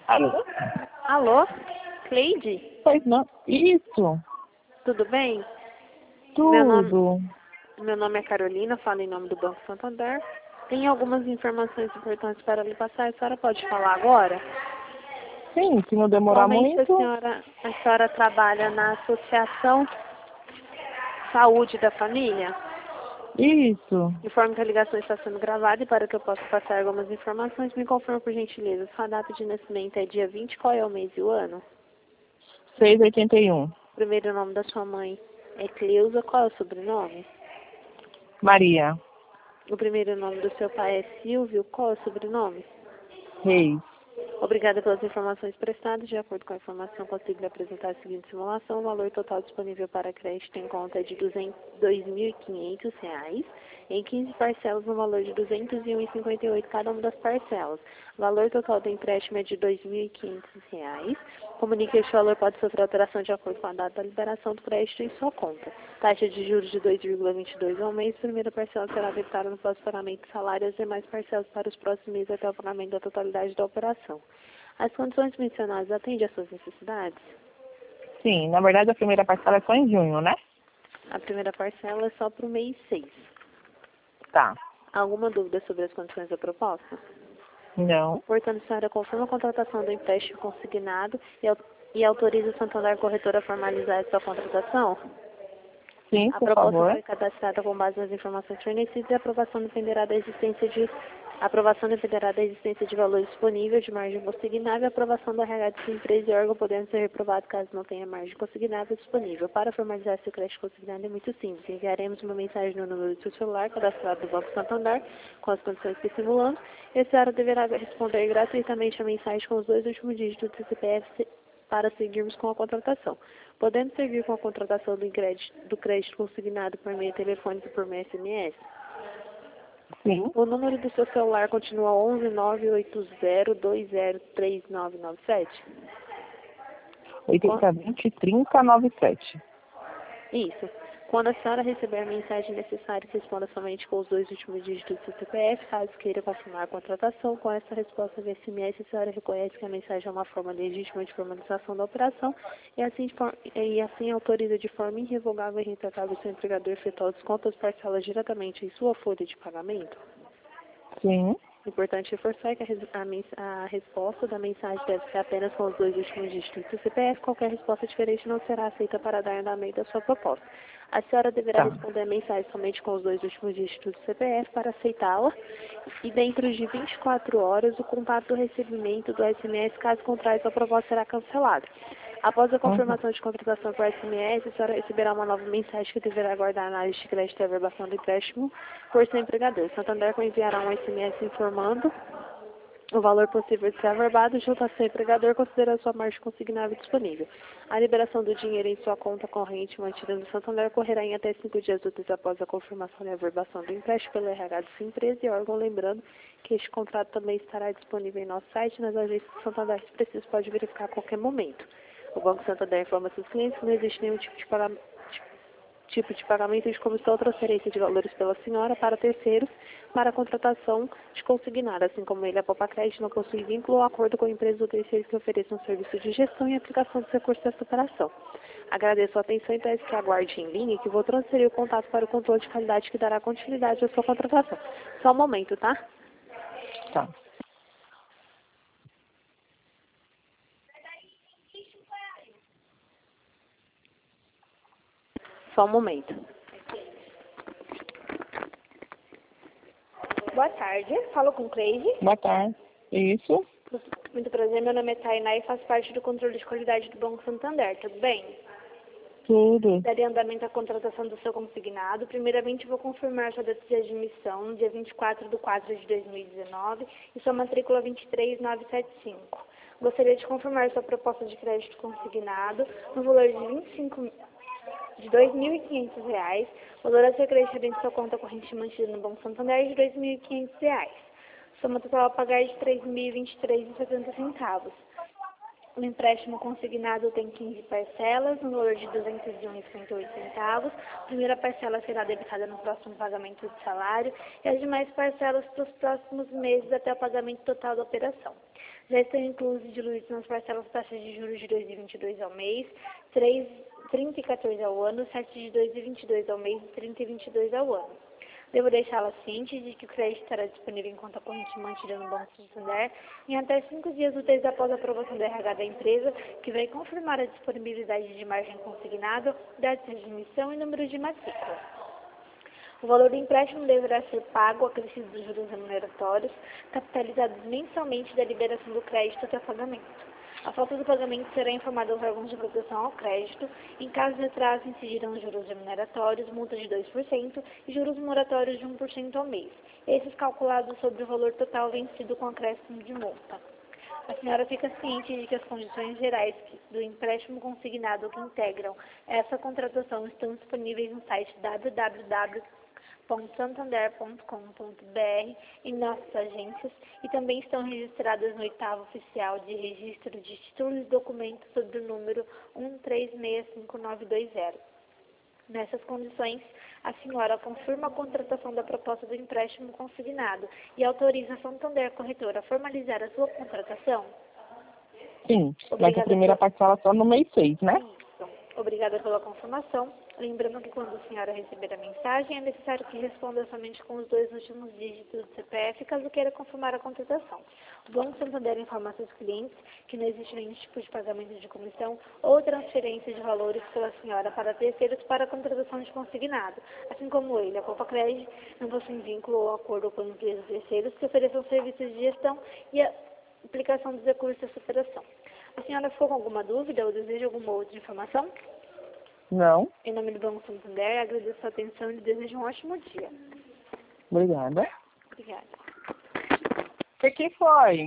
Alô? Alô? Cleide? Pois não. Isso. Tudo bem? Tudo. Meu nome é Carolina, falo em nome do Banco Santander. Tem algumas informações importantes para lhe passar. A senhora pode falar agora? Sim, se não demorar Atualmente muito. a senhora trabalha na Associação Saúde da Família? Isso. Informe que a ligação está sendo gravada e para que eu possa passar algumas informações, me confirma por gentileza. Sua data de nascimento é dia 20, qual é o mês e o ano? 681. O primeiro nome da sua mãe é Cleusa, qual é o sobrenome? Maria. O primeiro nome do seu pai é Silvio, qual é o sobrenome? Reis. Obrigada pelas informações prestadas. De acordo com a informação, consigo lhe apresentar a seguinte simulação. O valor total disponível para crédito em conta é de R$ 2.500, em 15 parcelas, no valor de R$ 201,58 cada uma das parcelas. O valor total do empréstimo é de R$ 2.500. Comunique que este valor pode sofrer alteração de acordo com a data da liberação do crédito em sua conta. Taxa de juros de 2,22 ao mês. Primeira parcela será debitada no próximo pagamento do salário e as demais parcelas para os próximos meses até o pagamento da totalidade da operação. As condições mencionadas atendem às suas necessidades? Sim, na verdade a primeira parcela é só em junho, né? A primeira parcela é só para o mês 6. Tá. Alguma dúvida sobre as condições da proposta? Não. Portanto, a senhora confirma a contratação do empréstimo consignado e autoriza o Santander Corretora a formalizar a sua contratação? Sim, A por proposta favor. foi cadastrada com base nas informações fornecidas e a aprovação dependerá da existência de valor disponível de margem consignável e a aprovação do RH de sua empresa e órgão podendo ser reprovado caso não tenha margem consignável disponível. Para formalizar seu crédito consignado é muito simples. Enviaremos uma mensagem no número do seu celular cadastrado do Banco Santander com as condições que simulamos e a senhora deverá responder gratuitamente a mensagem com os 2 últimos dígitos do CPF para seguirmos com a contratação. Podemos seguir com a contratação do crédito consignado por meio telefônico e por meio SMS? Sim. O número do seu celular continua 11 980203997? 8020 3097. Isso. Quando a senhora receber a mensagem necessária, responda somente com os 2 últimos dígitos do seu CPF. Caso queira confirmar a contratação, com essa resposta via SMS, a senhora reconhece que a mensagem é uma forma legítima de formalização da operação e assim autoriza de forma irrevogável e irretratável o seu empregador a efetuar o desconto das parcelas diretamente em sua folha de pagamento. Sim. Importante reforçar que a resposta da mensagem deve ser apenas com os 2 últimos dígitos do CPF. Qualquer resposta diferente não será aceita para dar andamento à sua proposta. A senhora deverá Tá. responder a mensagem somente com os 2 últimos dígitos do CPF para aceitá-la e dentro de 24 horas o contato do recebimento do SMS, caso contrário, sua proposta será cancelada. Após a Uhum. confirmação de contratação por SMS, a senhora receberá uma nova mensagem que deverá aguardar a análise de crédito e averbação do empréstimo por seu empregador. Santander enviará um SMS informando o valor possível de ser averbado junto ao seu empregador, considerando sua margem consignável disponível. A liberação do dinheiro em sua conta corrente mantida no Santander ocorrerá em até 5 dias úteis após a confirmação e averbação do empréstimo pelo RH de sua empresa e órgão, lembrando que este contrato também estará disponível em nosso site e nas agências do Santander, se preciso, pode verificar a qualquer momento. O Banco Santander informa seus clientes que não existe nenhum tipo de pagamento de comissão ou transferência de valores pela senhora para terceiros para a contratação de consignado, assim como ele, a Popa Crédito, não possui vínculo ou acordo com a empresa ou terceiros que ofereçam serviço de gestão e aplicação dos recursos dessa operação. Agradeço a atenção e peço que aguarde em linha que vou transferir o contato para o controle de qualidade que dará continuidade à sua contratação. Só um momento, tá? Tá. Só um momento. Boa tarde, falo com Cleide. Boa tarde. Isso. Muito prazer, meu nome é Tainá e faço parte do controle de qualidade do Banco Santander, tudo bem? Tudo. Daria andamento à contratação do seu consignado. Primeiramente, vou confirmar sua data de admissão, dia 24 de 4 de 2019, e sua matrícula 23975. Gostaria de confirmar sua proposta de crédito consignado no valor de R$ 2.500, valor a ser creditado em sua conta corrente mantida no Banco Santander de R$ 2.500. Soma total a pagar de R$ 3.023,70. O empréstimo consignado tem 15 parcelas, no valor de R$ 201,58. A primeira parcela será debitada no próximo pagamento do salário e as demais parcelas para os próximos meses até o pagamento total da operação. Já estão inclusos e diluídos nas parcelas taxas de juros de 2,22 ao mês, 30,14 ao ano, 7 de 2,22 ao mês e 30,22 ao ano. Devo deixá-la ciente de que o crédito estará disponível em conta corrente mantida no Banco Santander em até 5 dias úteis após a aprovação do RH da empresa, que vai confirmar a disponibilidade de margem consignada, datas de emissão e número de matrícula. O valor do empréstimo deverá ser pago acrescido dos juros remuneratórios, capitalizados mensalmente da liberação do crédito até o pagamento. A falta do pagamento será informada aos órgãos de proteção ao crédito. Em caso de atraso, incidirão juros remuneratórios, multa de 2% e juros moratórios de 1% ao mês. Esses calculados sobre o valor total vencido com acréscimo de multa. A senhora fica ciente de que as condições gerais do empréstimo consignado que integram essa contratação estão disponíveis no site www.santander.com.br em nossas agências e também estão registradas no 8º Oficial de Registro de Títulos e Documentos sob o número 1365920. Nessas condições, a senhora confirma a contratação da proposta do empréstimo consignado e autoriza a Santander Corretora a formalizar a sua contratação? Sim, mas a primeira parcela só no mês 6, né? Isso. Obrigada pela confirmação. Lembrando que quando a senhora receber a mensagem, é necessário que responda somente com os 2 últimos dígitos do CPF, caso queira confirmar a contratação. O Banco Santander informa a seus clientes que não existe nenhum tipo de pagamento de comissão ou transferência de valores pela senhora para terceiros para a contratação de consignado, assim como ele, a Copa Crédito, não possui vínculo ou acordo com empresas terceiros que ofereçam serviços de gestão e a aplicação dos recursos de superação. A senhora ficou com alguma dúvida ou deseja alguma outra informação? Não. Em nome do Banco Santander, agradeço a sua atenção e desejo um ótimo dia. Obrigada. Obrigada. O que foi?